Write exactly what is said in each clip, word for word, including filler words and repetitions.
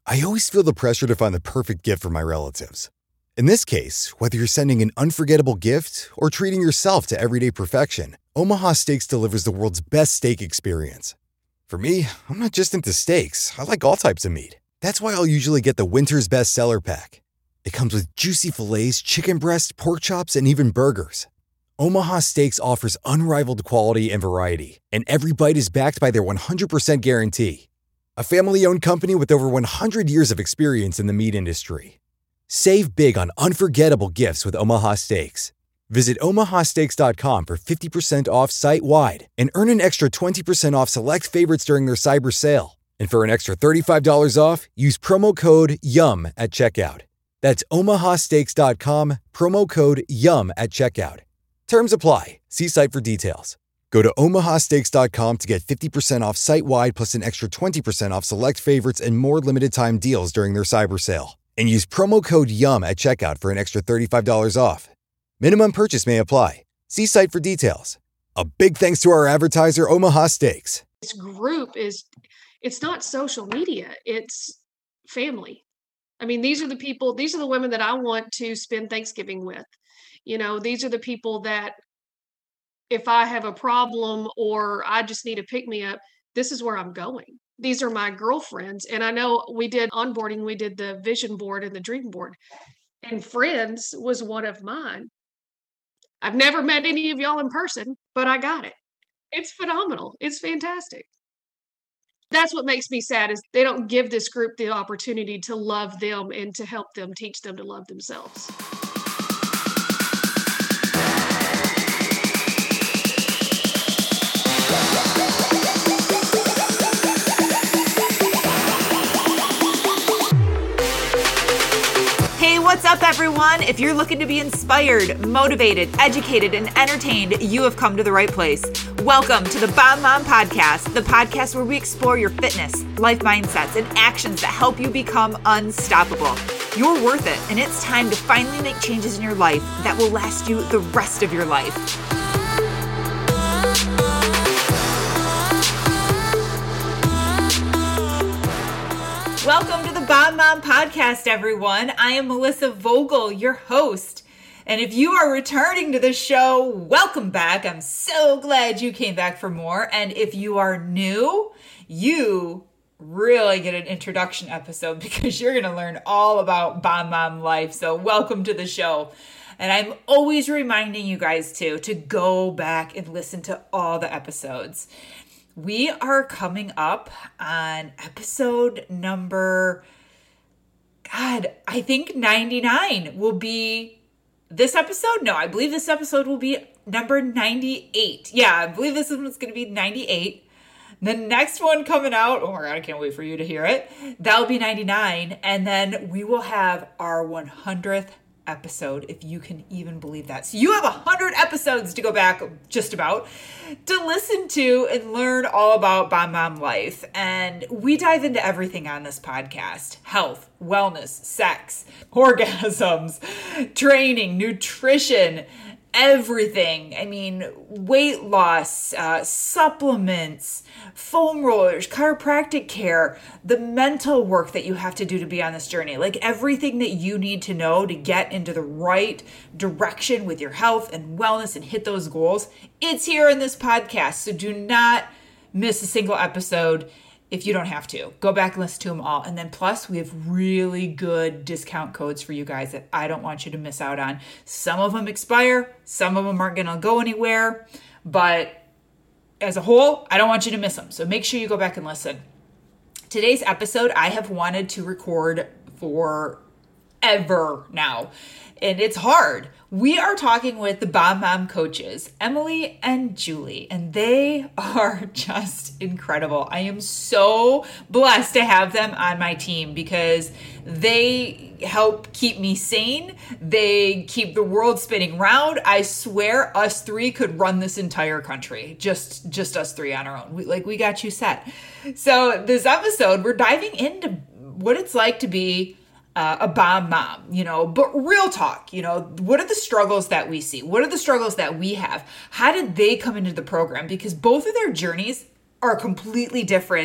I always feel the pressure to find the perfect gift for my relatives. In this case, whether you're sending an unforgettable gift or treating yourself to everyday perfection, Omaha Steaks delivers the world's best steak experience. For me, I'm not just into steaks. I like all types of meat. That's why I'll usually get the Winter's Best Seller Pack. It comes with juicy fillets, chicken breast, pork chops, and even burgers. Omaha Steaks offers unrivaled quality and variety, and every bite is backed by their one hundred percent guarantee. A family-owned company with over one hundred years of experience in the meat industry. Save big on unforgettable gifts with Omaha Steaks. Visit omaha steaks dot com for fifty percent off site-wide and earn an extra twenty percent off select favorites during their cyber sale. And for an extra thirty-five dollars off, use promo code YUM at checkout. That's omaha steaks dot com, promo code YUM at checkout. Terms apply. See site for details. Go to omaha steaks dot com to get fifty percent off site-wide plus an extra twenty percent off select favorites and more limited-time deals during their cyber sale. And use promo code YUM at checkout for an extra thirty-five dollars off. Minimum purchase may apply. See site for details. A big thanks to our advertiser, Omaha Steaks. This group is, it's not social media, it's family. I mean, these are the people, these are the women that I want to spend Thanksgiving with. You know, these are the people that if I have a problem or I just need a pick-me-up, this is where I'm going. These are my girlfriends. And I know we did onboarding, we did the vision board and the dream board. And Friends was one of mine. I've never met any of y'all in person, but I got it. It's phenomenal. It's fantastic. That's what makes me sad is they don't give this group the opportunity to love them and to help them, teach them to love themselves. What's up, everyone? If you're looking to be inspired, motivated, educated, and entertained, you have come to the right place. Welcome to the Bomb Mom Podcast, the podcast where we explore your fitness, life mindsets, and actions that help you become unstoppable. You're worth it, and it's time to finally make changes in your life that will last you the rest of your life. Welcome to the Bomb Mom Podcast, everyone. I am Melissa Vogel, your host. And if you are returning to the show, welcome back. I'm so glad you came back for more. And if you are new, you really get an introduction episode because you're going to learn all about Bomb Mom life. So welcome to the show. And I'm always reminding you guys too, to go back and listen to all the episodes. We are coming up on episode number, God, I think ninety-nine will be this episode. No, I believe this episode will be number ninety-eight. Yeah, I believe this one's going to be ninety-eight. The next one coming out, oh my God, I can't wait for you to hear it. That'll be ninety-nine. And then we will have our one hundredth episode, if you can even believe that. So you have one hundred episodes to go back, just about, to listen to and learn all about Bomb Mom life. And we dive into everything on this podcast: health, wellness, sex, orgasms, training, nutrition, everything. I mean, weight loss, uh, supplements, foam rollers, chiropractic care, the mental work that you have to do to be on this journey, like everything that you need to know to get into the right direction with your health and wellness and hit those goals. It's here in this podcast. So do not miss a single episode if you don't have to. Go back and listen to them all. And then plus, we have really good discount codes for you guys that I don't want you to miss out on. Some of them expire. Some of them aren't going to go anywhere. But as a whole, I don't want you to miss them. So make sure you go back and listen. Today's episode, I have wanted to record forever now. And it's hard. We are talking with the Bomb Mom coaches, Emily and Julie, and they are just incredible. I am so blessed to have them on my team because they help keep me sane. They keep the world spinning round. I swear us three could run this entire country. Just, just us three on our own. We, like, we got you set. So this episode, we're diving into what it's like to be Uh, a bomb mom, you know, but real talk, you know, what are the struggles that we see? What are the struggles that we have? How did they come into the program? Because both of their journeys are completely different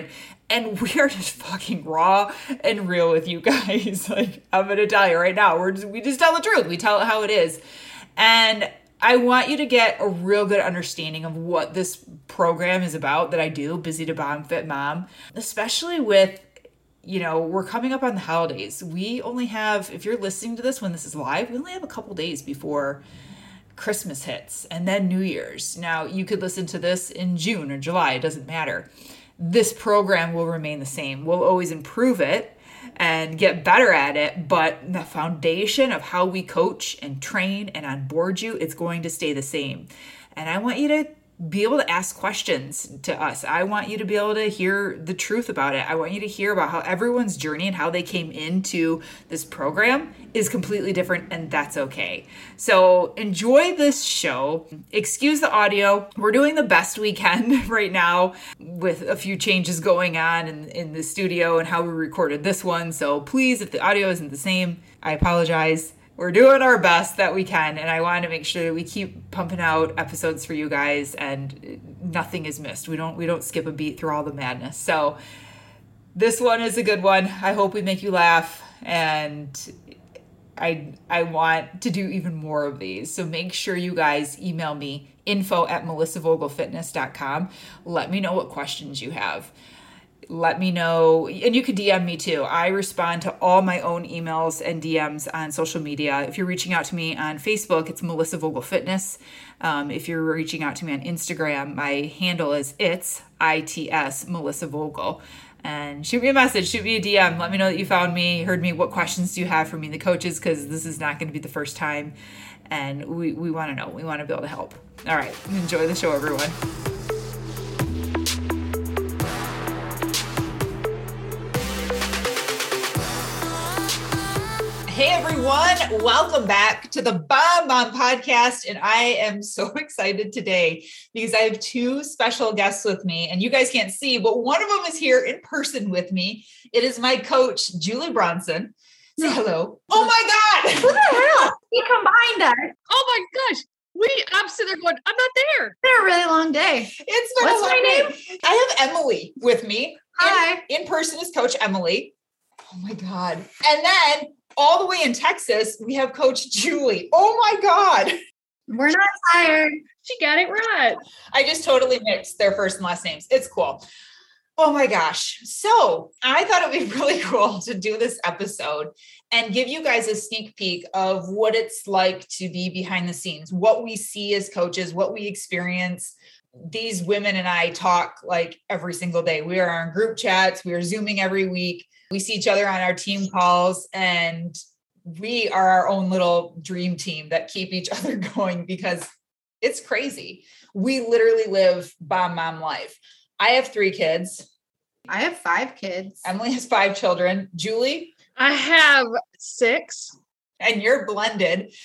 And we are just fucking raw and real with you guys. Like, I'm going to tell you right now, we're just, we just tell the truth. We tell it how it is. And I want you to get a real good understanding of what this program is about that I do, Busy to Bomb Fit Mom, especially with, you know, we're coming up on the holidays. We only have, if you're listening to this when this is live, we only have a couple days before Christmas hits and then New Year's. Now, you could listen to this in June or July. It doesn't matter. This program will remain the same. We'll always improve it and get better at it, but the foundation of how we coach and train and onboard you, it's going to stay the same. And I want you to be able to ask questions to us. I want you to be able to hear the truth about it. I want you to hear about how everyone's journey and how they came into this program is completely different, and that's okay. So enjoy this show. Excuse the audio. We're doing the best we can right now with a few changes going on in, in the studio and how we recorded this one. So please, if the audio isn't the same, I apologize. We're doing our best that we can, and I want to make sure that we keep pumping out episodes for you guys and nothing is missed. We don't we don't skip a beat through all the madness. So this one is a good one. I hope we make you laugh, and I I want to do even more of these. So make sure you guys email me, info at melissa vogel fitness dot com. Let me know what questions you have. Let me know, and you could D M me too. I respond to all my own emails and D Ms on social media. If you're reaching out to me on Facebook, it's Melissa Vogel Fitness. Um, if you're reaching out to me on Instagram, my handle is it's I T S Melissa Vogel. And shoot me a message, shoot me a D M. Let me know that you found me, heard me. What questions do you have for me, the coaches? Because this is not going to be the first time, and we we want to know. We want to be able to help. All right, enjoy the show, everyone. Hey everyone, welcome back to the Bomb Mom Podcast, and I am so excited today because I have two special guests with me, and you guys can't see, but one of them is here in person with me. It is my coach, Julie Bronson. Say hello. Oh my God! What the hell? We combined us. Oh my gosh. We, I'm sitting there going, I'm not there. It's been a really long day. It's been What's a long my day. name? I have Emily with me. Hi. In, in person is Coach Emily. Oh my God. And then all the way in Texas, we have Coach Julie. Oh my God. We're not tired. She got it right. I just totally mixed their first and last names. It's cool. Oh my gosh. So I thought it would be really cool to do this episode and give you guys a sneak peek of what it's like to be behind the scenes, what we see as coaches, what we experience. These women and I talk like every single day. We are on group chats. We are Zooming every week. We see each other on our team calls, and we are our own little dream team that keep each other going because it's crazy. We literally live Bomb Mom life. I have three kids. I have five kids. Emily has five children. Julie? I have six. And you're blended.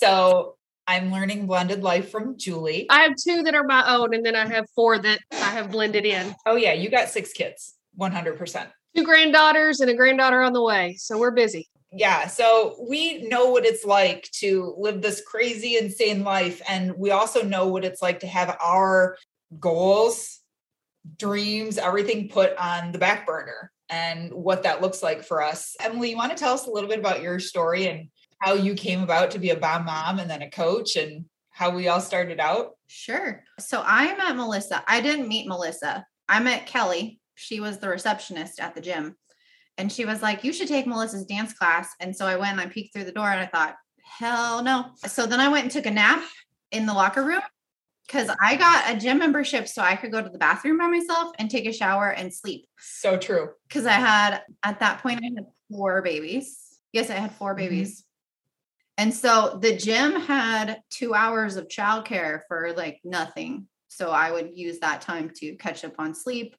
So I'm learning blended life from Julie. I have two that are my own, and then I have four that I have blended in. Oh yeah, you got six kids, one hundred percent. Two granddaughters and a granddaughter on the way. So we're busy. Yeah. So we know what it's like to live this crazy, insane life. And we also know what it's like to have our goals, dreams, everything put on the back burner and what that looks like for us. Emily, you want to tell us a little bit about your story and how you came about to be a Bomb Mom and then a coach and how we all started out? Sure. So I met Melissa. I didn't meet Melissa. I met Kelly. She was the receptionist at the gym, and she was like, you should take Melissa's dance class. And so I went and I peeked through the door and I thought, hell no. So then I went and took a nap in the locker room because I got a gym membership so I could go to the bathroom by myself and take a shower and sleep. So true. Because I had, at that point, I had four babies. Yes, I had four babies. Mm-hmm. And so the gym had two hours of childcare for like nothing. So I would use that time to catch up on sleep,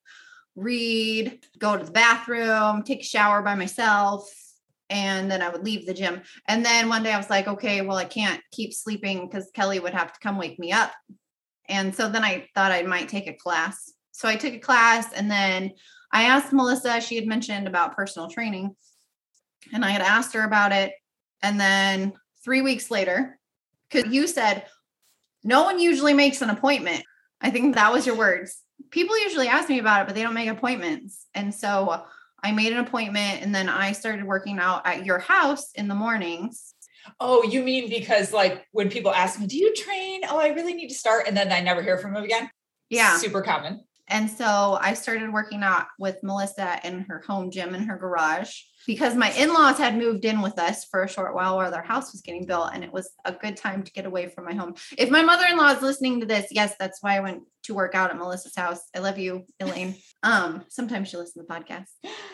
read, go to the bathroom, take a shower by myself, and then I would leave the gym. And then one day I was like, okay, well, I can't keep sleeping because Kelly would have to come wake me up. And so then I thought I might take a class. So I took a class, and then I asked Melissa, she had mentioned about personal training, and I had asked her about it. And then three weeks later, because you said, no one usually makes an appointment. I think that was your words. people usually ask me about it, but they don't make appointments. And so I made an appointment and then I started working out at your house in the mornings. Oh, you mean because like when people ask me, do you train? Oh, I really need to start. And then I never hear from them again. Yeah. Super common. And so I started working out with Melissa in her home gym in her garage because my in-laws had moved in with us for a short while while their house was getting built. And it was a good time to get away from my home. If my mother-in-law is listening to this, yes, that's why I went to work out at Melissa's house. I love you, Elaine. Um, sometimes she listens to the podcast.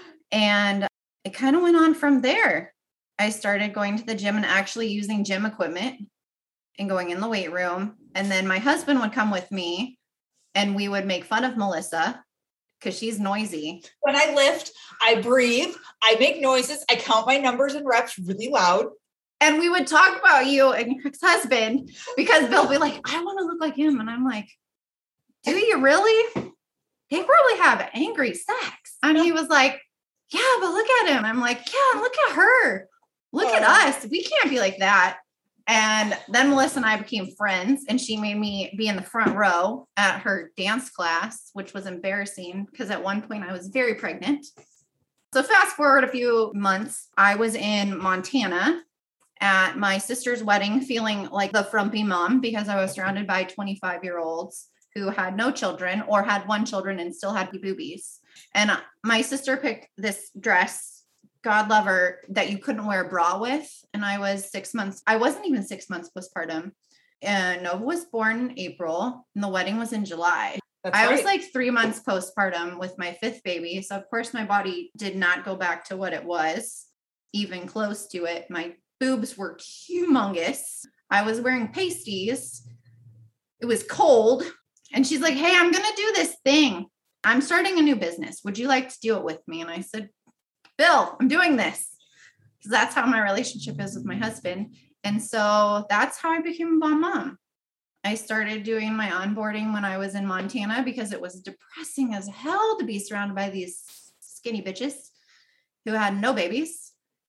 And it kind of went on from there. I started going to the gym and actually using gym equipment and going in the weight room. And then my husband would come with me and we would make fun of Melissa because she's noisy. When I lift, I breathe, I make noises, I count my numbers and reps really loud. And we would talk about you and your ex-husband because they'll be like, I want to look like him. And I'm like, do you really? They probably have angry sex. And he was like, yeah, but look at him. I'm like, yeah, look at her. Look oh. at us. We can't be like that. And then Melissa and I became friends and she made me be in the front row at her dance class, which was embarrassing because at one point I was very pregnant. So fast forward a few months, I was in Montana at my sister's wedding, feeling like the frumpy mom because I was surrounded by twenty-five year olds who had no children or had one children and still had boobies. And my sister picked this dress, God love her, that you couldn't wear a bra with. And I was six months. I wasn't even six months postpartum. And Nova was born in April and the wedding was in July. That's I right. was like three months postpartum with my fifth baby. So of course my body did not go back to what it was, even close to it. My boobs were humongous. I was wearing pasties. It was cold. And she's like, hey, I'm going to do this thing. I'm starting a new business. Would you like to do it with me? And I said, Bill, I'm doing this. Because that's how my relationship is with my husband. And so that's how I became a bomb mom. I started doing my onboarding when I was in Montana because it was depressing as hell to be surrounded by these skinny bitches who had no babies.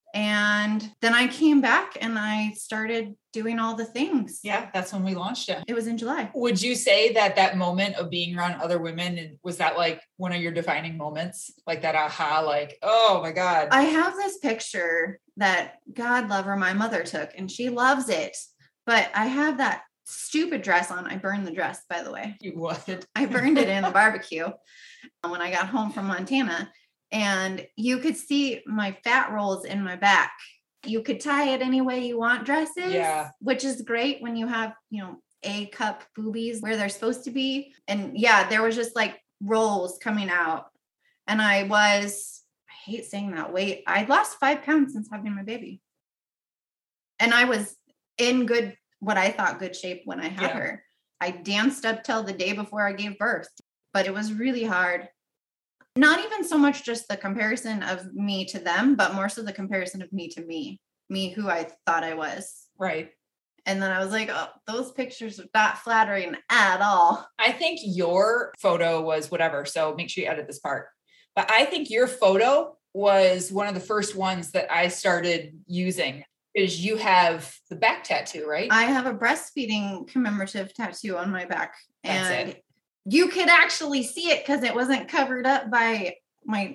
And then I came back and I started doing all the things. Yeah, that's when we launched it. It was in July. Would you say that that moment of being around other women, and was that like one of your defining moments? Like that aha, like, oh my God. I have this picture that God love her, my mother took, and she loves it. But I have that stupid dress on. I burned the dress, by the way. You would. I burned it in the barbecue when I got home from Montana. And you could see my fat rolls in my back. You could tie it any way you want dresses, yeah. which is great when you have, you know, A cup boobies where they're supposed to be. And yeah, there was just like rolls coming out. And I was, I hate saying that weight. I lost five pounds since having my baby. And I was in good, what I thought good shape when I had yeah. her. I danced up till the day before I gave birth, but it was really hard. Not even so much just the comparison of me to them, but more so the comparison of me to me, me who I thought I was. Right. And then I was like, oh, those pictures are not flattering at all. I think your photo was whatever. So make sure you edit this part. But I think your photo was one of the first ones that I started using because you have the back tattoo, right? I have a breastfeeding commemorative tattoo on my back. That's and it. You could actually see it because it wasn't covered up by my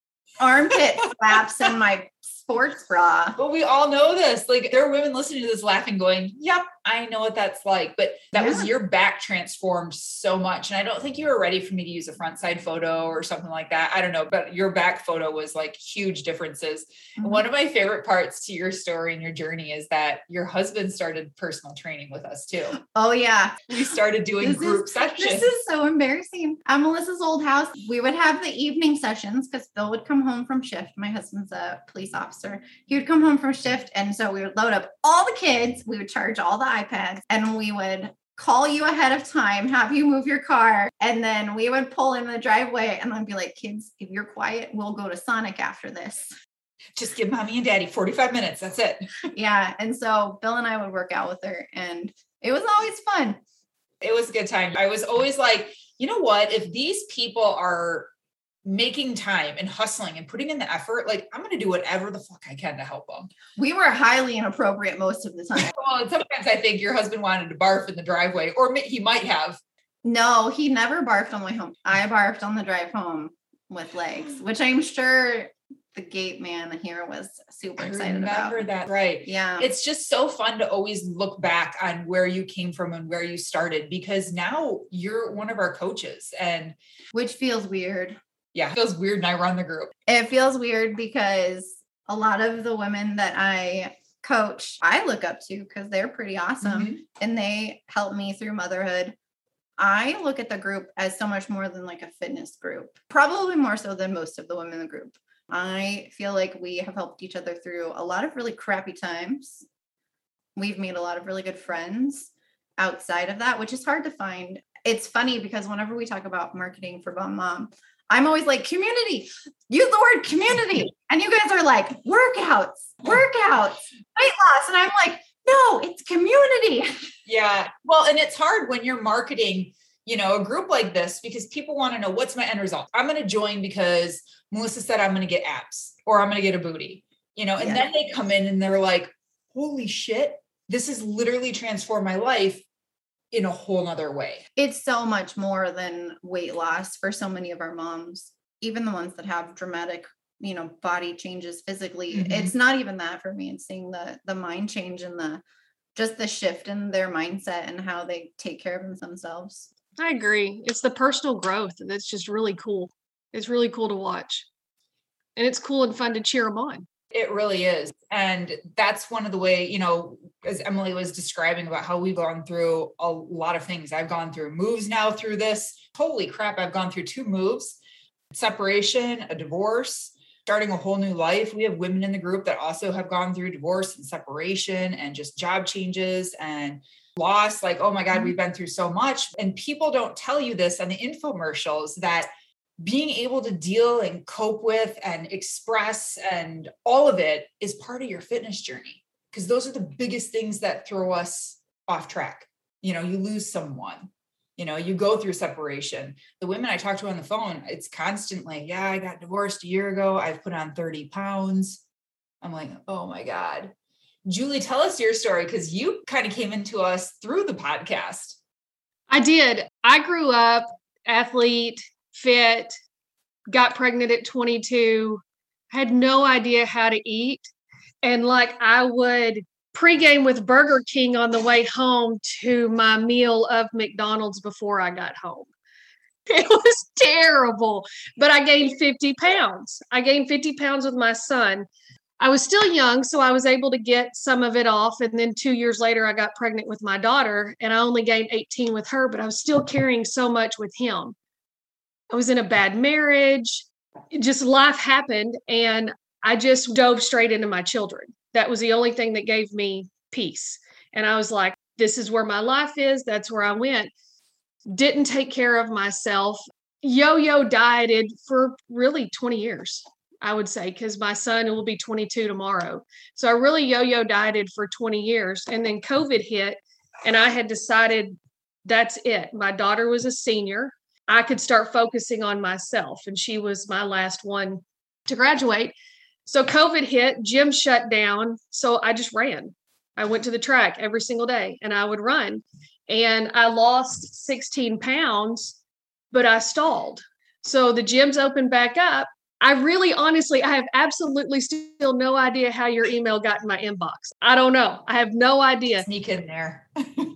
armpit flaps and my sports bra. But we all know this. Like there are women listening to this laughing going, yep, I know what that's like. But that yeah. was your back transformed so much. And I don't think you were ready for me to use a front side photo or something like that. I don't know. But your back photo was like huge differences. Mm-hmm. And one of my favorite parts to your story and your journey is that your husband started personal training with us too. Oh yeah. We started doing this group is, sessions. This is so embarrassing. At Melissa's old house, we would have the evening sessions because Phil would come home from shift. My husband's a police officer. He would come home from shift. And so we would load up all the kids. We would charge all the iPads and we would call you ahead of time, have you move your car. And then we would pull in the driveway and I'd be like, kids, if you're quiet, we'll go to Sonic after this. Just give mommy and daddy forty-five minutes. That's it. Yeah. And so Bill and I would work out with her and it was always fun. It was a good time. I was always like, you know what, if these people are making time and hustling and putting in the effort, like I'm going to do whatever the fuck I can to help them. We were highly inappropriate most of the time. Well, sometimes I think your husband wanted to barf in the driveway, or he might have. No, he never barfed on the way home. I barfed on the drive home with legs, which I'm sure the gate man here was super excited about. Remember that, right? Yeah. It's just so fun to always look back on where you came from and where you started, because now you're one of our coaches, and which feels weird. Yeah, it feels weird. And I run the group. It feels weird because a lot of the women that I coach, I look up to because they're pretty awesome mm-hmm. and they help me through motherhood. I look at the group as so much more than like a fitness group, probably more so than most of the women in the group. I feel like we have helped each other through a lot of really crappy times. We've made a lot of really good friends outside of that, which is hard to find. It's funny because whenever we talk about marketing for Bomb Mom, I'm always like, community, use the word community. And you guys are like, workouts, workouts, weight loss. And I'm like, no, it's community. Yeah. Well, and it's hard when you're marketing, you know, a group like this, because people want to know, what's my end result? I'm going to join because Melissa said I'm going to get abs or I'm going to get a booty, you know, and yeah. then they come in and they're like, holy shit, this has literally transformed my life in a whole nother way. It's so much more than weight loss for so many of our moms, even the ones that have dramatic, you know, body changes physically. Mm-hmm. It's not even that for me. It's seeing the, the mind change and the, just the shift in their mindset and how they take care of themselves. I agree. It's the personal growth that's just really cool. It's really cool to watch. And it's cool and fun to cheer them on. It really is. And that's one of the way, you know, as Emily was describing about how we've gone through a lot of things. I've gone through moves now through this. Holy crap. I've gone through two moves, separation, a divorce, starting a whole new life. We have women in the group that also have gone through divorce and separation and just job changes and loss. Like, oh my God, we've been through so much. And people don't tell you this on the infomercials, that being able to deal and cope with and express and all of it is part of your fitness journey. Because those are the biggest things that throw us off track. You know, you lose someone, you know, you go through separation. The women I talk to on the phone, it's constantly, yeah, I got divorced a year ago. I've put on thirty pounds. I'm like, oh my God. Julie, tell us your story, because you kind of came into us through the podcast. I did. I grew up athlete, fit, got pregnant at twenty-two, had no idea how to eat. And like I would pregame with Burger King on the way home to my meal of McDonald's before I got home. It was terrible, but I gained fifty pounds. I gained fifty pounds with my son. I was still young, so I was able to get some of it off. And then two years later, I got pregnant with my daughter, and I only gained eighteen with her, but I was still carrying so much with him. I was in a bad marriage. Just life happened, and I just dove straight into my children. That was the only thing that gave me peace. And I was like, this is where my life is. That's where I went. Didn't take care of myself. Yo-yo dieted for really twenty years. I would say, because my son will be twenty-two tomorrow. So I really yo-yo dieted for twenty years. And then COVID hit, and I had decided that's it. My daughter was a senior. I could start focusing on myself, and she was my last one to graduate. So COVID hit, gym shut down. So I just ran. I went to the track every single day, and I would run. And I lost sixteen pounds, but I stalled. So the gyms opened back up. I really, honestly, I have absolutely still no idea how your email got in my inbox. I don't know. I have no idea. Sneak in there.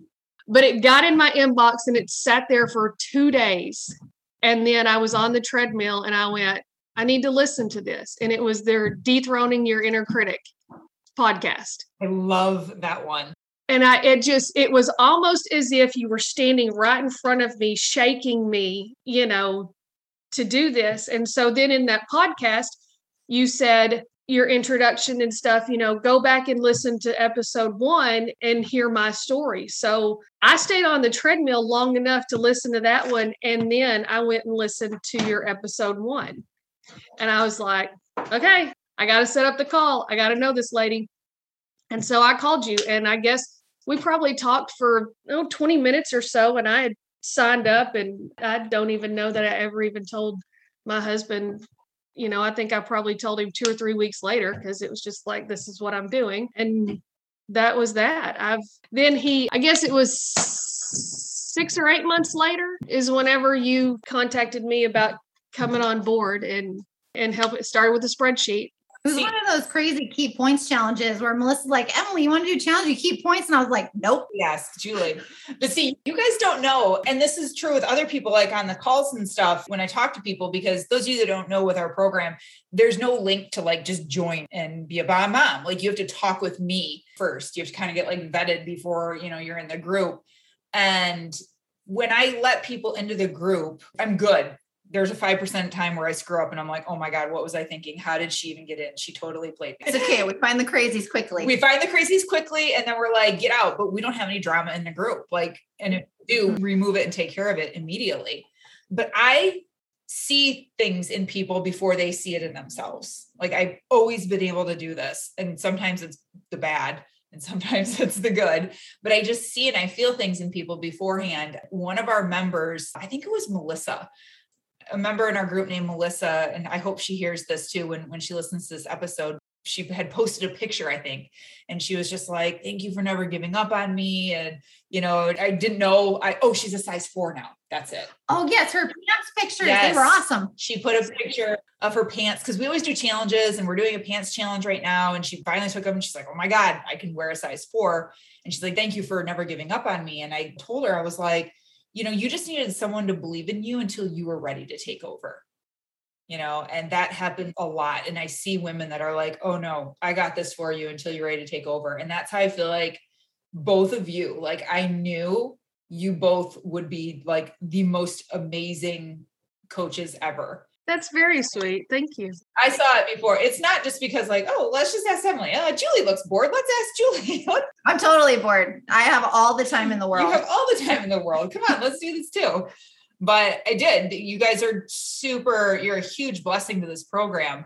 But it got in my inbox, and it sat there for two days. And then I was on the treadmill, and I went, I need to listen to this. And it was their Dethroning Your Inner Critic podcast. I love that one. And I, it just, it was almost as if you were standing right in front of me, shaking me, you know, to do this. And so then in that podcast, you said your introduction and stuff, you know, go back and listen to episode one and hear my story. So I stayed on the treadmill long enough to listen to that one. And then I went and listened to your episode one. And I was like, okay, I got to set up the call. I got to know this lady. And so I called you, and I guess we probably talked for oh, twenty minutes or so. And I had signed up, and I don't even know that I ever even told my husband. You know, I think I probably told him two or three weeks later, because it was just like, this is what I'm doing. And that was that. I've then he, I guess it was six or eight months later is whenever you contacted me about coming on board and, and help it started with a spreadsheet. It was one of those crazy keep points challenges where Melissa's like, Emily, you want to do a challenge? You keep points. And I was like, nope. Yes, Julie. But see, you guys don't know. And this is true with other people, like on the calls and stuff, when I talk to people, because those of you that don't know with our program, there's no link to like just join and be a bomb mom. Like you have to talk with me first. You have to kind of get like vetted before, you know, you're in the group. And when I let people into the group, I'm good. There's a five percent time where I screw up and I'm like, oh my God, what was I thinking? How did she even get in? She totally played me. It's okay. We find the crazies quickly. We find the crazies quickly. And then we're like, get out, but we don't have any drama in the group. Like, and if we do, remove it and take care of it immediately. But I see things in people before they see it in themselves. Like I've always been able to do this. And sometimes it's the bad and sometimes it's the good, but I just see and I feel things in people beforehand. One of our members, I think it was Melissa, a member in our group named Melissa, and I hope she hears this too when, when she listens to this episode. She had posted a picture, I think, and she was just like, thank you for never giving up on me. And, you know, I didn't know, I, oh, she's a size four now. That's it. Oh yes. Her pants pictures. Yes. They were awesome. She put a picture of her pants because we always do challenges and we're doing a pants challenge right now. And she finally took them and she's like, oh my God, I can wear a size four. And she's like, thank you for never giving up on me. And I told her, I was like, you know, you just needed someone to believe in you until you were ready to take over, you know, and that happened a lot. And I see women that are like, oh no, I got this for you until you're ready to take over. And that's how I feel like both of you, like I knew you both would be like the most amazing coaches ever. That's very sweet. Thank you. I saw it before. It's not just because like, oh, let's just ask Emily. Uh, Julie looks bored. Let's ask Julie. I'm totally bored. I have all the time in the world. You have all the time in the world. Come on, let's do this too. But I did. You guys are super, you're a huge blessing to this program.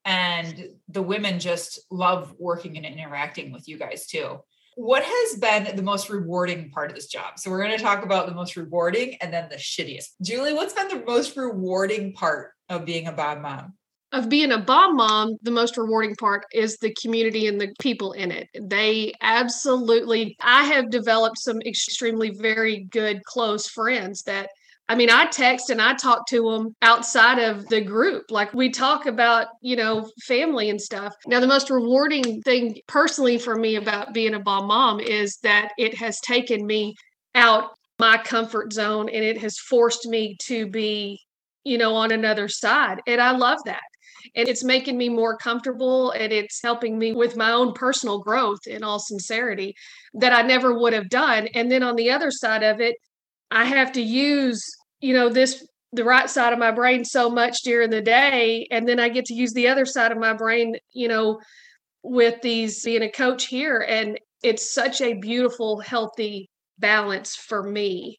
And the women just love working and interacting with you guys too. What has been the most rewarding part of this job? So we're going to talk about the most rewarding and then the shittiest. Julie, what's been the most rewarding part of being a bomb mom? Of being a bomb mom, the most rewarding part is the community and the people in it. They absolutely, I have developed some extremely very good close friends that, I mean, I text and I talk to them outside of the group. Like we talk about, you know, family and stuff. Now, the most rewarding thing personally for me about being a bomb mom is that it has taken me out my comfort zone and it has forced me to be, you know, on another side. And I love that. And it's making me more comfortable and it's helping me with my own personal growth in all sincerity that I never would have done. And then on the other side of it, I have to use, you know, this, the right side of my brain so much during the day. And then I get to use the other side of my brain, you know, with these being a coach here. And it's such a beautiful, healthy balance for me.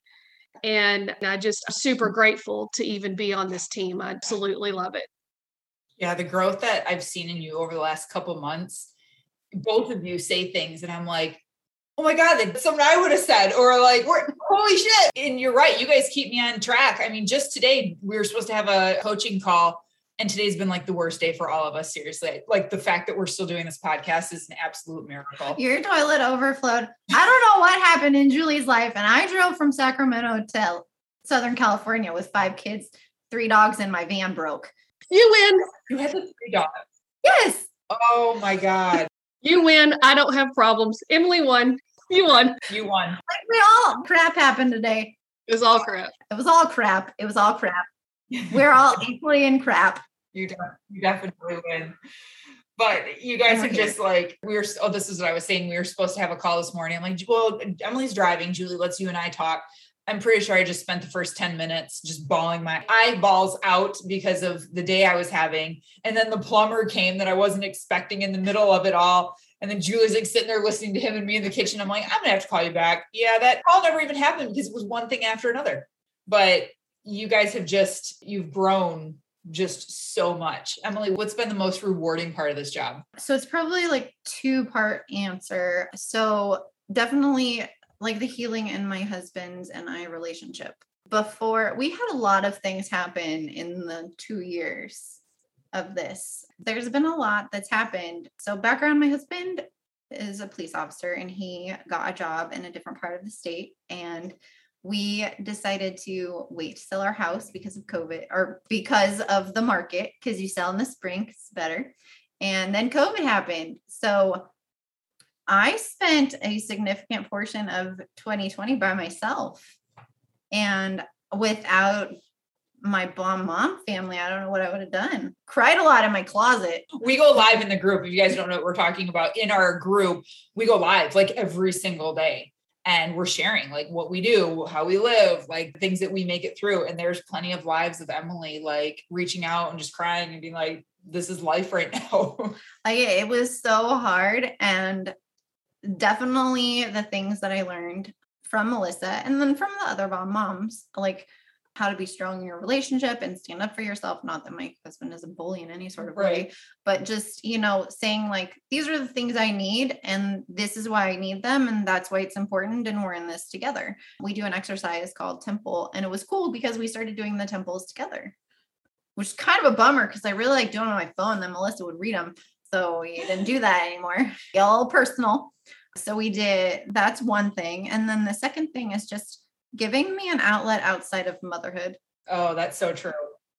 And I just, I'm super grateful to even be on this team. I absolutely love it. Yeah, the growth that I've seen in you over the last couple of months, both of you say things and I'm like, oh my God, that's something I would have said, or like, we're, holy shit. And you're right. You guys keep me on track. I mean, just today we were supposed to have a coaching call and today's been like the worst day for all of us. Seriously. Like the fact that we're still doing this podcast is an absolute miracle. Your toilet overflowed. I don't know what happened in Julie's life. And I drove from Sacramento to Southern California with five kids, three dogs, and my van broke. You win. You had the three dogs. Yes. Oh my God. You win. I don't have problems. Emily won. You won. You won. Like we all crap happened today. It was all crap. It was all crap. It was all crap. We're all equally in crap. You, de- you definitely win. But you guys are just like, we were, oh, this is what I was saying. We were supposed to have a call this morning. I'm like, well, Emily's driving. Julie, let's you and I talk. I'm pretty sure I just spent the first ten minutes just bawling my eyeballs out because of the day I was having. And then the plumber came that I wasn't expecting in the middle of it all. And then Julie's like sitting there listening to him and me in the kitchen. I'm like, I'm going to have to call you back. Yeah, that call never even happened because it was one thing after another. But you guys have just, you've grown just so much. Emily, what's been the most rewarding part of this job? So it's probably like two part answer. So definitely like the healing in my husband's and I relationship. Before, we had a lot of things happen in the two years of this. There's been a lot that's happened. So background, my husband is a police officer and he got a job in a different part of the state. And we decided to wait to sell our house because of COVID or because of the market, because you sell in the spring, 'cause it's better. And then COVID happened. So I spent a significant portion of twenty twenty by myself. And without my bomb mom family, I don't know what I would have done. Cried a lot in my closet. We go live in the group. If you guys don't know what we're talking about, in our group, we go live like every single day. And we're sharing like what we do, how we live, like things that we make it through. And there's plenty of lives of Emily, like reaching out and just crying and being like, this is life right now. Like it was so hard. And definitely the things that I learned from Melissa and then from the other bomb moms, like how to be strong in your relationship and stand up for yourself. Not that my husband is a bully in any sort of Right. way, but just, you know, saying like, these are the things I need and this is why I need them. And that's why it's important. And we're in this together. We do an exercise called Temple. And it was cool because we started doing the temples together, which is kind of a bummer because I really like doing it on my phone. Then Melissa would read them. So we didn't do that anymore. Get all personal. So we did, that's one thing. And then the second thing is just giving me an outlet outside of motherhood. Oh, that's so true.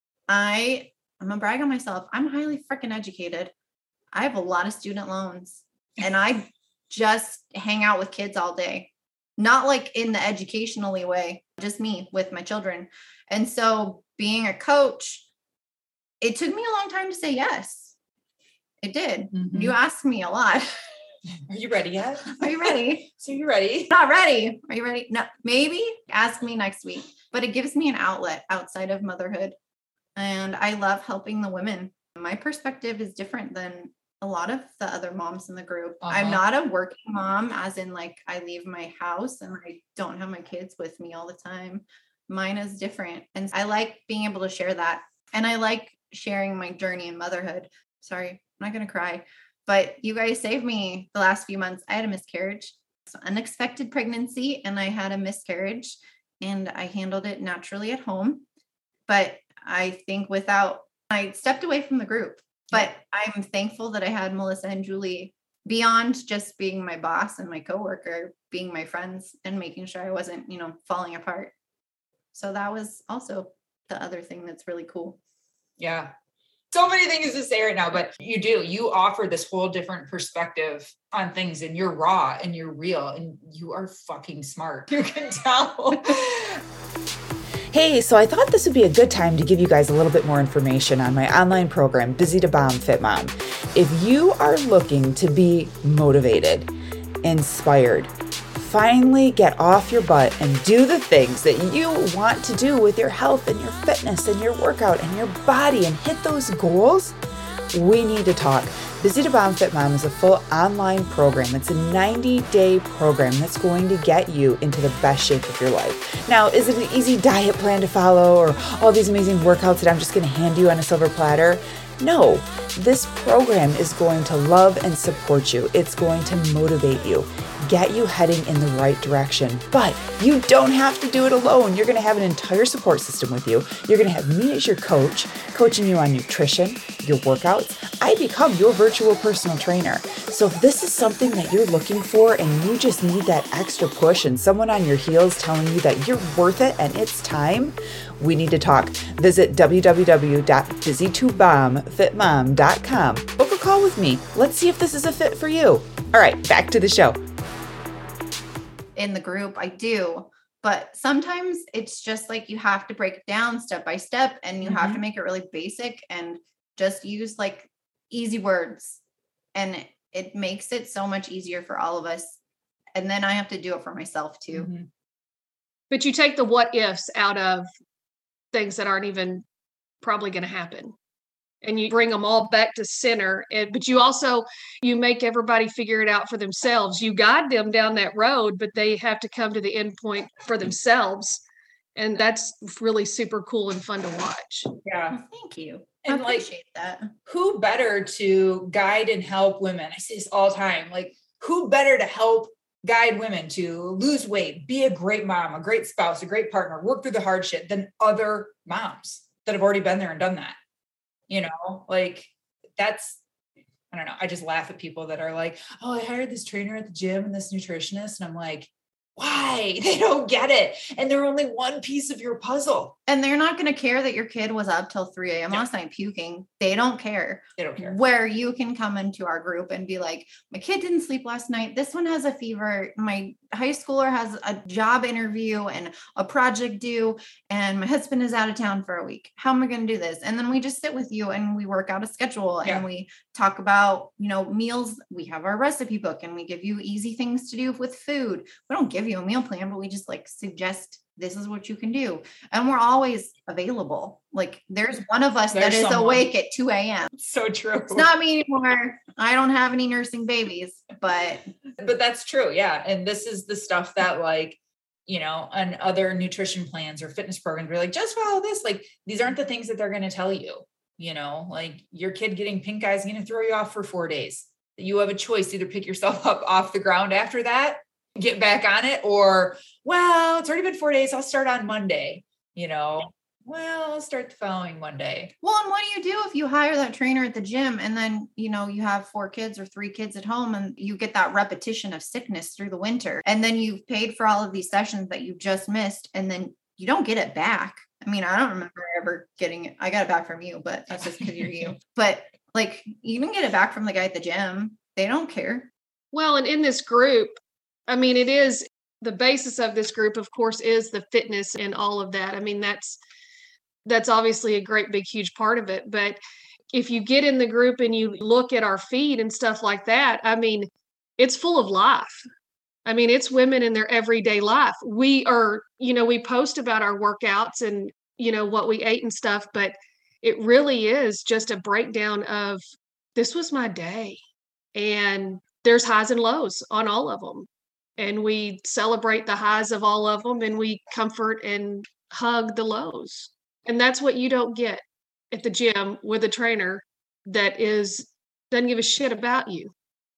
I, I'm gonna brag on myself. I'm highly freaking educated. I have a lot of student loans and I just hang out with kids all day. Not like in the educationally way, just me with my children. And so being a coach, it took me a long time to say yes. It did. Mhm. You asked me a lot. Are you ready yet? Are you ready? So you ready? Not ready. Are you ready? No, maybe ask me next week, but it gives me an outlet outside of motherhood. And I love helping the women. My perspective is different than a lot of the other moms in the group. Uh-huh. I'm not a working mom, as in like I leave my house and I don't have my kids with me all the time. Mine is different. And I like being able to share that. And I like sharing my journey in motherhood. Sorry, I'm not going to cry. But you guys saved me the last few months. I had a miscarriage, so unexpected pregnancy, and I had a miscarriage and I handled it naturally at home. But I think without, I stepped away from the group, but I'm thankful that I had Melissa and Julie beyond just being my boss and my coworker, being my friends and making sure I wasn't, you know, falling apart. So that was also the other thing that's really cool. Yeah. So many things to say right now, but you do, you offer this whole different perspective on things and you're raw and you're real and you are fucking smart. You can tell. Hey, so I thought this would be a good time to give you guys a little bit more information on my online program, Busy to Bomb Fit Mom. If you are looking to be motivated, inspired, finally get off your butt and do the things that you want to do with your health and your fitness and your workout and your body and hit those goals, we need to talk. Busy to Bomb Fit Mom is a full online program. It's a ninety-day program that's going to get you into the best shape of your life. Now, is it an easy diet plan to follow or all these amazing workouts that I'm just going to hand you on a silver platter? No, this program is going to love and support you. It's going to motivate you, get you heading in the right direction. But you don't have to do it alone. You're going to have an entire support system with you. You're going to have me as your coach, coaching you on nutrition, your workouts. I become your virtual personal trainer. So if this is something that you're looking for and you just need that extra push and someone on your heels telling you that you're worth it and it's time, we need to talk. Visit w w w dot busy to bomb fit mom dot com. Book a call with me. Let's see if this is a fit for you. All right, back to the show. In the group, I do, but sometimes it's just like you have to break it down step by step and you mm-hmm. have to make it really basic and just use like easy words. And it, it makes it so much easier for all of us. And then I have to do it for myself too. Mm-hmm. But you take the what ifs out of things that aren't even probably going to happen. And you bring them all back to center. And, but you also, you make everybody figure it out for themselves. You guide them down that road, but they have to come to the end point for themselves. And that's really super cool and fun to watch. Yeah. Well, thank you. And I appreciate like, that. Who better to guide and help women? I say this all the time. Like, who better to help guide women to lose weight, be a great mom, a great spouse, a great partner, work through the hardship than other moms that have already been there and done that? You know, like that's, I don't know. I just laugh at people that are like, oh, I hired this trainer at the gym and this nutritionist. And I'm like, Why? They don't get it. And they're only one piece of your puzzle. And they're not going to care that your kid was up till three a.m. No. last night puking. They don't care. They don't care. Where you can come into our group and be like, my kid didn't sleep last night. This one has a fever. My high schooler has a job interview and a project due. And my husband is out of town for a week. How am I going to do this? And then we just sit with you and we work out a schedule Yeah. and we talk about, you know, meals. We have our recipe book and we give you easy things to do with food. We don't give you a meal plan, but we just like suggest this is what you can do. And we're always available. Like there's one of us There's that is someone. awake at two a.m. So true. It's not me anymore. I don't have any nursing babies, but But that's true. Yeah. And this is the stuff that like, you know, on other nutrition plans or fitness programs, we're like, just follow this. Like, these aren't the things that they're going to tell you, you know, like your kid getting pink eye is going to throw you off for four days. You have a choice, either pick yourself up off the ground after that, get back on it, or, well, it's already been four days. I'll start on Monday, you know, well, I'll start the following Monday. well, and what do you do if you hire that trainer at the gym and then, you know, you have four kids or three kids at home and you get that repetition of sickness through the winter and then you've paid for all of these sessions that you just missed and then you don't get it back. I mean, I don't remember ever getting it. I got it back from you, but that's just because you're you. But like you can get it back from the guy at the gym. They don't care. Well, and in this group, I mean, it is the basis of this group, of course, is the fitness and all of that. I mean, that's that's obviously a great, big, huge part of it. But if you get in the group and you look at our feed and stuff like that, I mean, it's full of life. I mean, it's women in their everyday life. We are, you know, we post about our workouts and, you know, what we ate and stuff, but it really is just a breakdown of this was my day. And there's highs and lows on all of them. And we celebrate the highs of all of them and we comfort and hug the lows. And that's what you don't get at the gym with a trainer that is doesn't give a shit about you.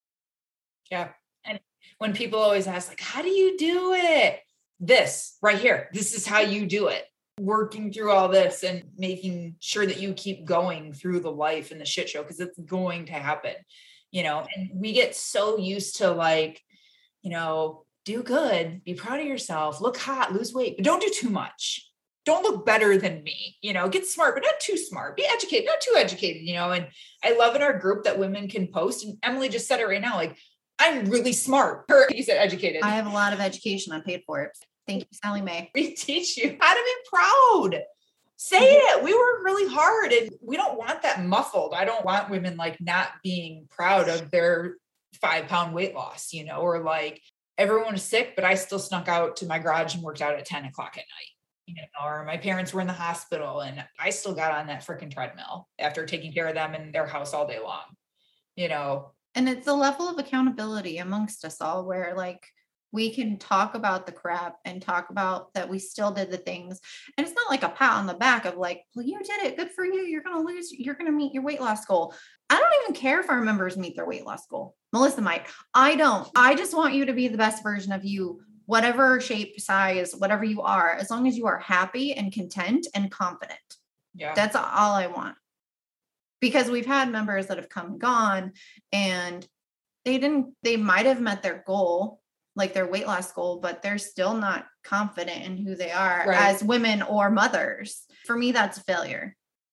Yeah. And when people always ask, like, how do you do it? This right here, this is how you do it. Working through all this and making sure that you keep going through the life and the shit show, because it's going to happen, you know, and we get so used to like, you know, do good, be proud of yourself, look hot, lose weight, but don't do too much. Don't look better than me, you know, get smart, but not too smart, be educated, not too educated, you know, and I love in our group that women can post, and Emily just said it right now, like, I'm really smart. Her, you said educated. I have a lot of education. I paid for it. Thank you, Sally Mae. We teach you how to be proud. Say it. We work really hard and we don't want that muffled. I don't want women like not being proud of their five pound weight loss, you know, or like everyone is sick, but I still snuck out to my garage and worked out at ten o'clock at night. You know, or my parents were in the hospital and I still got on that freaking treadmill after taking care of them in their house all day long, you know. And it's a level of accountability amongst us all where like we can talk about the crap and talk about that we still did the things. And it's not like a pat on the back of like, well, you did it. Good for you. You're going to lose. You're going to meet your weight loss goal. I don't even care if our members meet their weight loss goal. Melissa might. I don't. I just want you to be the best version of you, whatever shape, size, whatever you are, as long as you are happy and content and confident. Yeah. That's all I want. Because we've had members that have come and gone and they didn't, they might have met their goal, like their weight loss goal, but they're still not confident in who they are Right. as women or mothers. For me, that's a failure.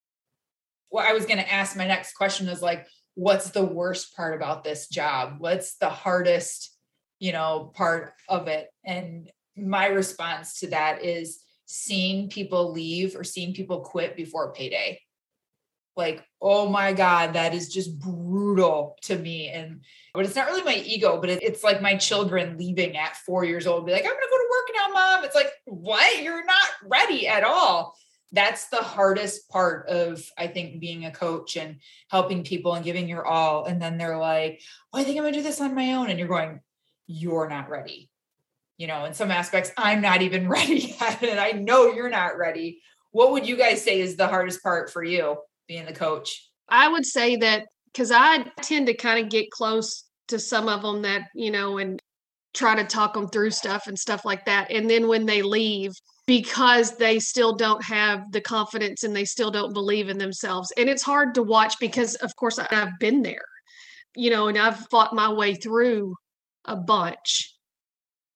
Well, I was going to ask, my next question is like, what's the worst part about this job? What's the hardest, you know, part of it? And my response to that is seeing people leave or seeing people quit before payday. Like, oh my God, that is just brutal to me. And, but it's not really my ego, but it, it's like my children leaving at four years old, be like, I'm going to go to work now, mom. It's like, what? You're not ready at all. That's the hardest part of, I think, being a coach and helping people and giving your all. And then they're like, well, I think I'm gonna do this on my own. And you're going, you're not ready. You know, in some aspects, I'm not even ready yet. And I know you're not ready. What would you guys say is the hardest part for you being the coach? I would say that because I tend to kind of get close to some of them that, you know, and try to talk them through stuff and stuff like that. And then when they leave, because they still don't have the confidence and they still don't believe in themselves. And it's hard to watch because, of course, I've been there, you know, and I've fought my way through a bunch.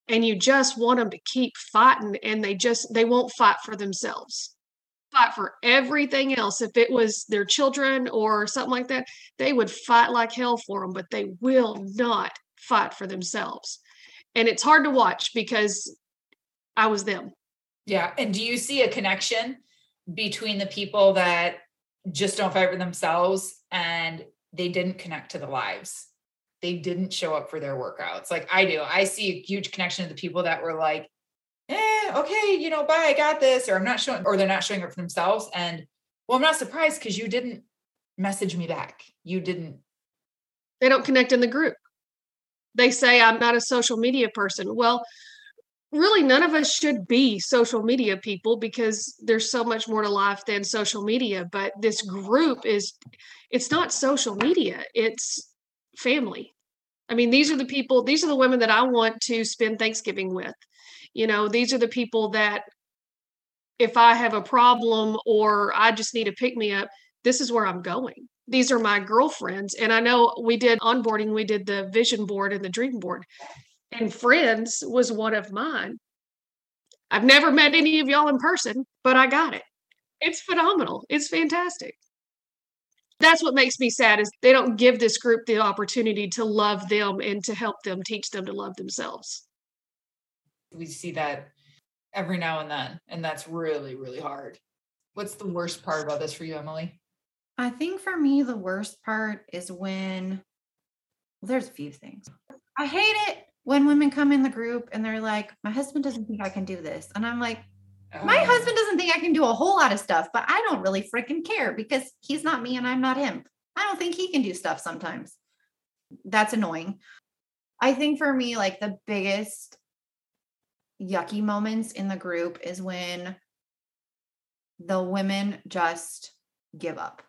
and you just want them to keep fighting, and they just they won't fight for themselves. Fight for everything else. If it was their children or something like that, they would fight like hell for them, but they will not fight for themselves. And it's hard to watch because I was them. Yeah. And do you see a connection between the people that just don't fight for themselves and they didn't connect to the lives? They didn't show up for their workouts like I do. I see a huge connection to the people that were like, eh, okay, you know, bye, I got this, or I'm not showing, or they're not showing up for themselves. And well, I'm not surprised because you didn't message me back. You didn't. They don't connect in the group. They say I'm not a social media person. Well, really, none of us should be social media people because there's so much more to life than social media. But this group is, it's not social media. It's family. I mean, these are the people, these are the women that I want to spend Thanksgiving with. You know, these are the people that if I have a problem or I just need a pick me up, this is where I'm going. These are my girlfriends. And I know we did onboarding, we did the vision board and the dream board, and Friends was one of mine. I've never met any of y'all in person, but I got it. It's phenomenal. It's fantastic. That's what makes me sad is they don't give this group the opportunity to love them and to help them, teach them to love themselves. We see that every now and then, and that's really, really hard. What's the worst part about this for you, Emily? I think for me, the worst part is when, well, there's a few things. I hate it when women come in the group and they're like, my husband doesn't think I can do this. And I'm like, my Oh. husband doesn't think I can do a whole lot of stuff, but I don't really freaking care because he's not me and I'm not him. I don't think he can do stuff sometimes. That's annoying. I think for me, like the biggest yucky moments in the group is when the women just give up.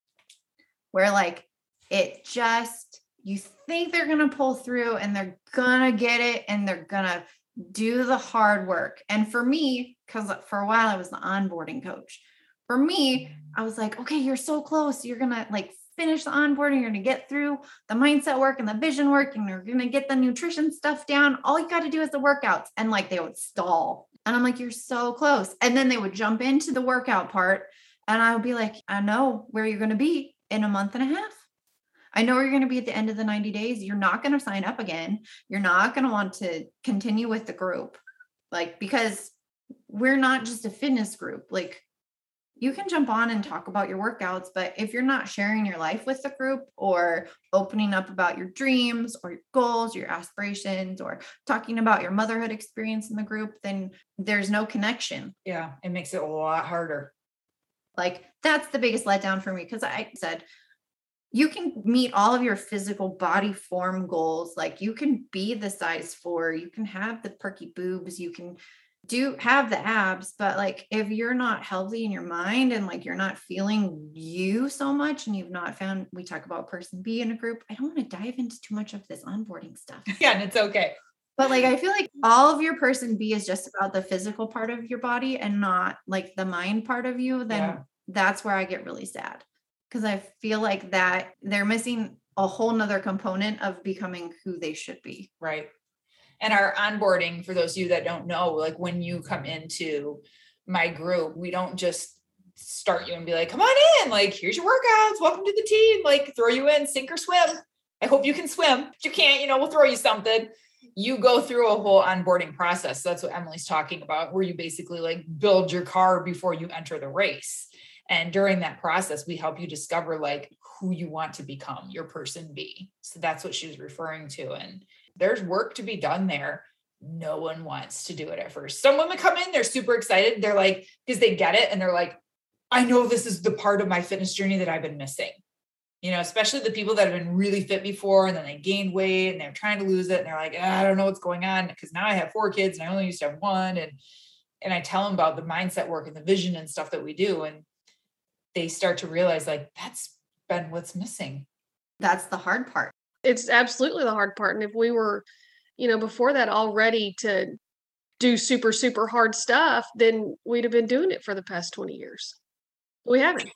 Where like it just, you think they're going to pull through and they're going to get it and they're going to do the hard work. And for me, because for a while I was the onboarding coach. For me, I was like, okay, you're so close. You're going to like finish the onboarding. You're going to get through the mindset work and the vision work, and you're going to get the nutrition stuff down. All you got to do is the workouts. And like they would stall. And I'm like, you're so close. And then they would jump into the workout part. And I would be like, I know where you're going to be in a month and a half. I know where you're going to be at the end of the ninety days. You're not going to sign up again. You're not going to want to continue with the group. Like, because we're not just a fitness group. Like, you can jump on and talk about your workouts, but if you're not sharing your life with the group or opening up about your dreams or your goals, your aspirations, or talking about your motherhood experience in the group, then there's no connection. Yeah, it makes it a lot harder. Like, that's the biggest letdown for me, because I said, you can meet all of your physical body form goals. Like, you can be the size four, you can have the perky boobs, you can do have the abs, but like, if you're not healthy in your mind and like, you're not feeling you so much and you've not found, we talk about person B in a group. I don't want to dive into too much of this onboarding stuff. Yeah, and it's okay. But like, I feel like all of your person B is just about the physical part of your body and not like the mind part of you. Then Yeah. That's where I get really sad. Cause I feel like that they're missing a whole nother component of becoming who they should be. Right. And our onboarding, for those of you that don't know, like when you come into my group, we don't just start you and be like, come on in, like, here's your workouts, welcome to the team, like throw you in, sink or swim. I hope you can swim. If you can't, you know, we'll throw you something. You go through a whole onboarding process. So that's what Emily's talking about, where you basically like build your car before you enter the race. And during that process, we help you discover like who you want to become, your person B. So that's what she was referring to. And there's work to be done there. No one wants to do it at first. Some women come in, they're super excited. They're like, because they get it. And they're like, I know this is the part of my fitness journey that I've been missing. You know, especially the people that have been really fit before and then they gained weight and they're trying to lose it. And they're like, I don't know what's going on because now I have four kids and I only used to have one. And, and I tell them about the mindset work and the vision and stuff that we do. And they start to realize like, that's been what's missing. That's the hard part. It's absolutely the hard part. And if we were, you know, before that all ready to do super, super hard stuff, then we'd have been doing it for the past twenty years. We haven't.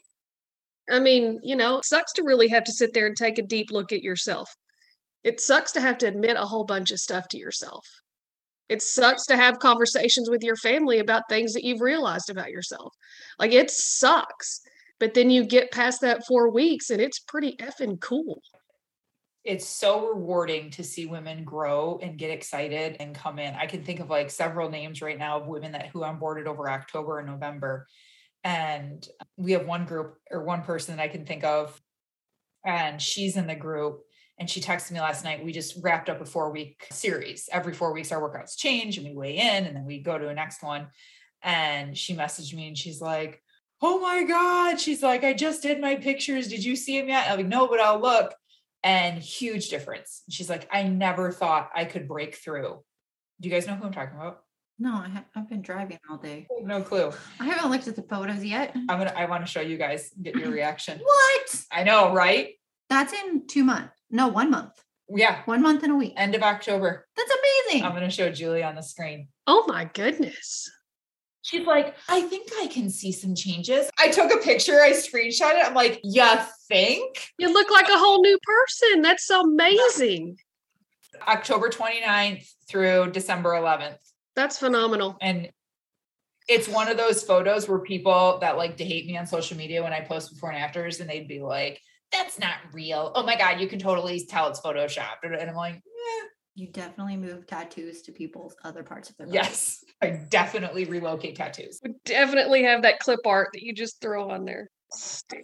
I mean, you know, it sucks to really have to sit there and take a deep look at yourself. It sucks to have to admit a whole bunch of stuff to yourself. It sucks to have conversations with your family about things that you've realized about yourself. Like, it sucks. But then you get past that four weeks and it's pretty effing cool. It's so rewarding to see women grow and get excited and come in. I can think of like several names right now of women that who onboarded over October and November. And we have one group or one person that I can think of, and she's in the group. And she texted me last night. We just wrapped up a four week series. Every four weeks, our workouts change and we weigh in and then we go to a next one. And she messaged me and she's like, oh my God. She's like, I just did my pictures. Did you see them yet? I'm like, no, but I'll look. And huge difference. She's like, I never thought I could break through. Do you guys know who I'm talking about? No, I ha- I've been driving all day. No clue. I haven't looked at the photos yet. I'm going to, I want to show you guys, get your reaction. What? I know, right? That's in two months. No, one month. Yeah. One month and a week. End of October. That's amazing. I'm going to show Julie on the screen. Oh my goodness. She's like, I think I can see some changes. I took a picture. I screenshot it. I'm like, you think? You look like a whole new person. That's amazing. October twenty-ninth through December eleventh. That's phenomenal. And it's one of those photos where people that like to hate me on social media when I post before and afters, and they'd be like, that's not real. Oh my God, you can totally tell it's Photoshopped. And I'm like, eh. You definitely move tattoos to people's other parts of their body. Yes, I definitely relocate tattoos. We definitely have that clip art that you just throw on there. Stupid.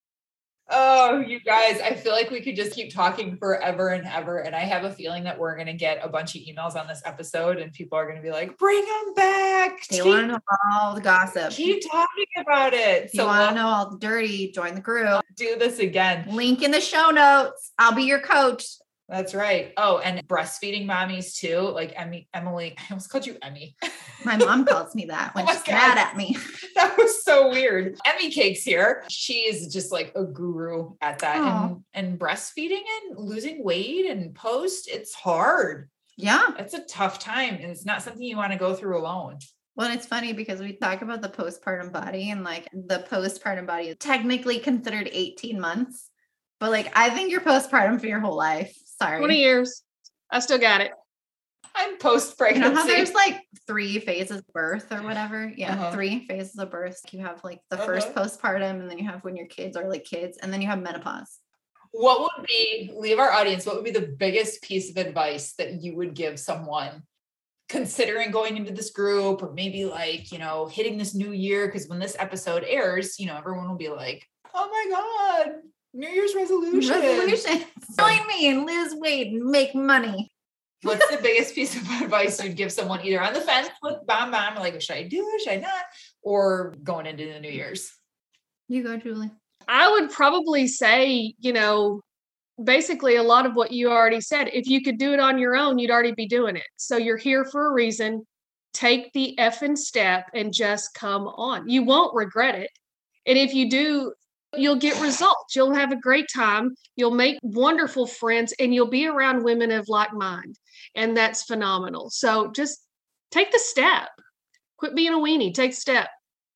Oh, you guys, I feel like we could just keep talking forever and ever. And I have a feeling that we're going to get a bunch of emails on this episode and people are going to be like, bring them back. They keep, want to know all the gossip. keep talking about it. If you So want to we'll know all the dirty, join the group. do this again. Link in the show notes. I'll be your coach. That's right. Oh, and breastfeeding mommies too. Like Emmy, Emily, I almost called you Emmy. My mom calls me that when Oh my she's God. mad at me. That was so weird. Emmy Cake's here. She is just like a guru at that. Aw. And, and breastfeeding and losing weight and post, it's hard. Yeah. It's a tough time. And it's not something you want to go through alone. Well, it's funny because we talk about the postpartum body and like the postpartum body is technically considered eighteen months, but like I think you're postpartum for your whole life. Sorry. twenty years. I still got it. I'm post You pregnancy. know how there's like three phases of birth or whatever? Yeah, Uh-huh. three phases of birth. You have like the Uh-huh. first postpartum, and then you have when your kids are like kids, and then you have menopause. What would be, leave our audience, what would be the biggest piece of advice that you would give someone considering going into this group, or maybe like, you know, hitting this new year? Because when this episode airs, you know, everyone will be like, oh my God, New Year's resolution. Resolution. Join me and lose weight and make money. What's the biggest piece of advice you'd give someone either on the fence with Bomb Bomb, like, should I do it? Should I not? Or going into the New Year's? You go, Julie. I would probably say, you know, basically a lot of what you already said. If you could do it on your own, you'd already be doing it. So you're here for a reason. Take the effing step and just come on. You won't regret it. And if you do, you'll get results. You'll have a great time. You'll make wonderful friends and you'll be around women of like mind. And that's phenomenal. So just take the step. Quit being a weenie. Take the step.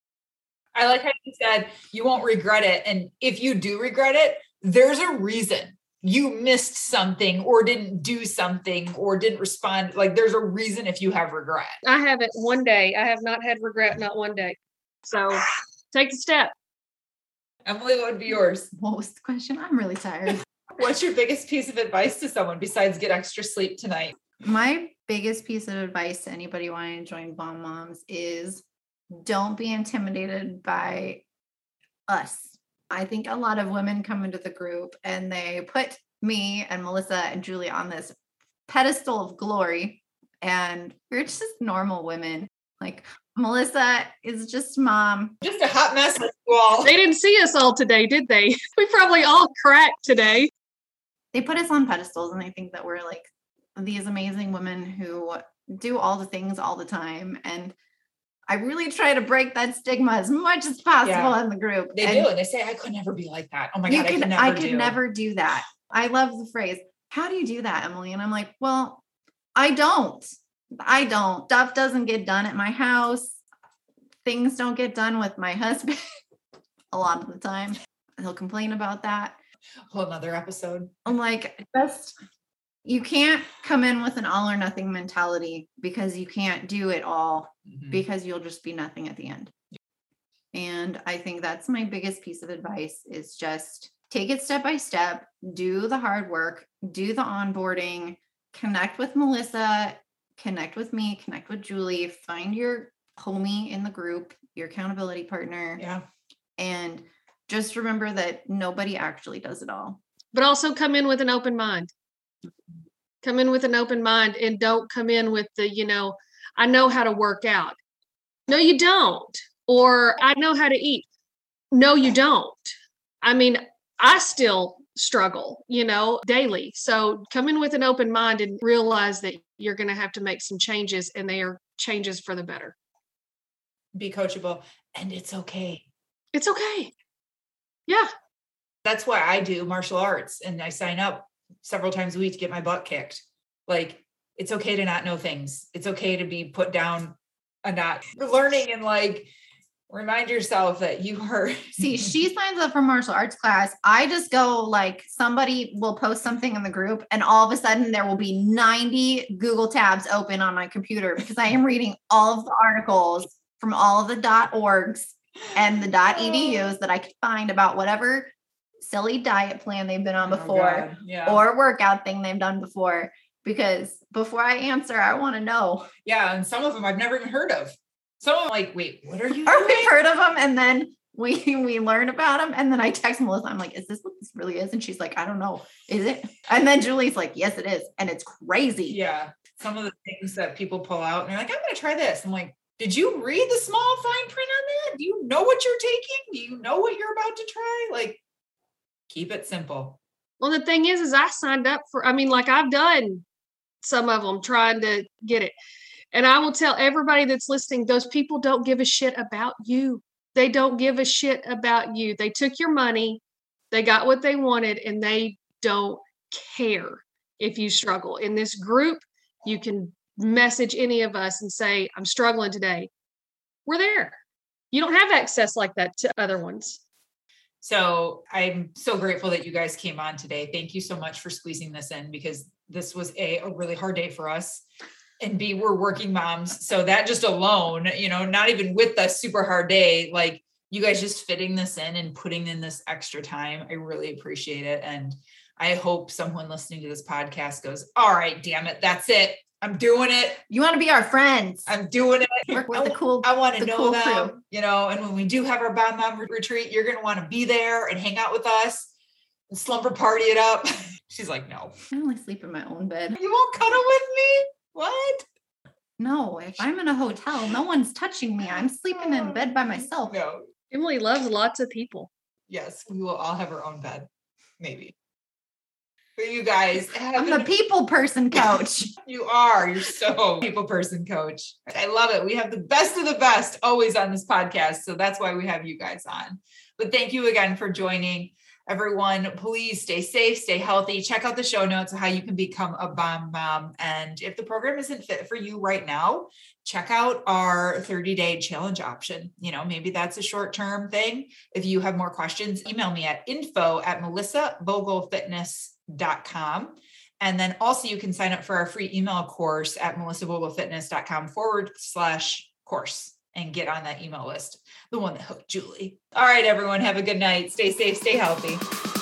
I like how you said you won't regret it. And if you do regret it, there's a reason. You missed something or didn't do something or didn't respond. Like there's a reason if you have regret. I haven't one day. I have not had regret, not one day. So take the step. Emily, what would be yours? What was the question? I'm really tired. What's your biggest piece of advice to someone besides get extra sleep tonight? My biggest piece of advice to anybody wanting to join Bomb Moms is don't be intimidated by us. I think a lot of women come into the group and they put me and Melissa and Julie on this pedestal of glory, and we're just normal women. Like Melissa is just mom. Just a hot mess like you all. They didn't see us all today, did they? We probably all cracked today. They put us on pedestals and they think that we're like these amazing women who do all the things all the time. And I really try to break that stigma as much as possible Yeah. in the group. They And do. And they say, I could never be like that. Oh my you God, I could, could never I could do. never do that. I love the phrase, how do you do that, Emily? And I'm like, well, I don't. I don't. Stuff doesn't get done at my house. Things don't get done with my husband a lot of the time. He'll complain about that. Whole nother episode. I'm like, just, you can't come in with an all or nothing mentality, because you can't do it all, mm-hmm. because you'll just be nothing at the end. And I think that's my biggest piece of advice, is just take it step by step, do the hard work, do the onboarding, connect with Melissa, connect with me, connect with Julie, find your homie in the group, your accountability partner. Yeah. And just remember that nobody actually does it all. But also come in with an open mind. Come in with an open mind, and don't come in with the, you know, I know how to work out. No, you don't. Or I know how to eat. No, you don't. I mean, I still struggle, you know, daily. So come in with an open mind and realize that you're going to have to make some changes, and they are changes for the better. Be coachable, and it's okay. It's okay. Yeah. That's why I do martial arts, and I sign up several times a week to get my butt kicked. Like, it's okay to not know things. It's okay to be put down a notch. Learning, and like, remind yourself that you are. See, she signs up for martial arts class. I just go, like, somebody will post something in the group, and all of a sudden there will be ninety Google tabs open on my computer, because I am reading all of the articles from all of the .orgs and the .edus that I could find about whatever silly diet plan they've been on before, oh, yeah. or workout thing they've done before, because before I answer, I want to know. Yeah. And some of them I've never even heard of. Some of them like, wait, what are you Or doing? we've heard of them, and then we we learn about them, and then I text Melissa. I'm like, is this what this really is? And she's like, I don't know. Is it? And then Julie's like, yes, it is. And it's crazy. Yeah. Some of the things that people pull out, and they're like, I'm going to try this. I'm like, did you read the small fine print on that? Do you know what you're taking? Do you know what you're about to try? Like, keep it simple. Well, the thing is, is I signed up for, I mean, like, I've done some of them trying to get it. And I will tell everybody that's listening, those people don't give a shit about you. They don't give a shit about you. They took your money, they got what they wanted, and they don't care if you struggle. In this group, you can message any of us and say, I'm struggling today. We're there. You don't have access like that to other ones. So I'm so grateful that you guys came on today. Thank you so much for squeezing this in, because this was a, a really hard day for us. And B, we're working moms. So that just alone, you know, not even with the super hard day, like you guys just fitting this in and putting in this extra time. I really appreciate it. And I hope someone listening to this podcast goes, all right, damn it. That's it. I'm doing it. You want to be our friends. I'm doing it. We're, we're the cool. I want to know cool them, crew. you know, and when we do have our Bomb Mom retreat, you're going to want to be there and hang out with us and slumber party it up. She's like, no. I only sleep in my own bed. You won't cuddle with me? What? No, if I'm in a hotel, no one's touching me. I'm sleeping in bed by myself. No. Emily loves lots of people. Yes, we will all have our own bed. Maybe. But you guys have I'm the people person coach. You are. You're so people person coach. I love it. We have the best of the best always on this podcast. So that's why we have you guys on. But thank you again for joining. Everyone, please stay safe, stay healthy. Check out the show notes of how you can become a Bomb Mom. And if the program isn't fit for you right now, check out our thirty-day challenge option. You know, maybe that's a short-term thing. If you have more questions, email me at info at melissa vogel fitness dot com. And then also you can sign up for our free email course at melissa vogel fitness dot com forward slash course and get on that email list. The one that hooked Julie. All right, everyone, have a good night. Stay safe, stay healthy.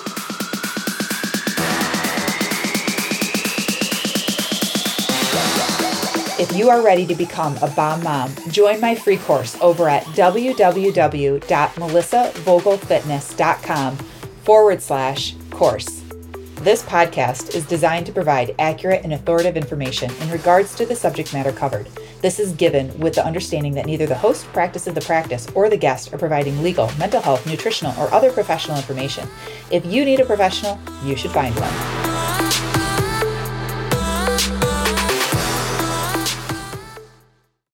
If you are ready to become a Bomb Mom, join my free course over at www dot melissa vogel fitness dot com forward slash course. This podcast is designed to provide accurate and authoritative information in regards to the subject matter covered. This is given with the understanding that neither the host, practice of the practice, or the guest are providing legal, mental health, nutritional, or other professional information. If you need a professional, you should find one.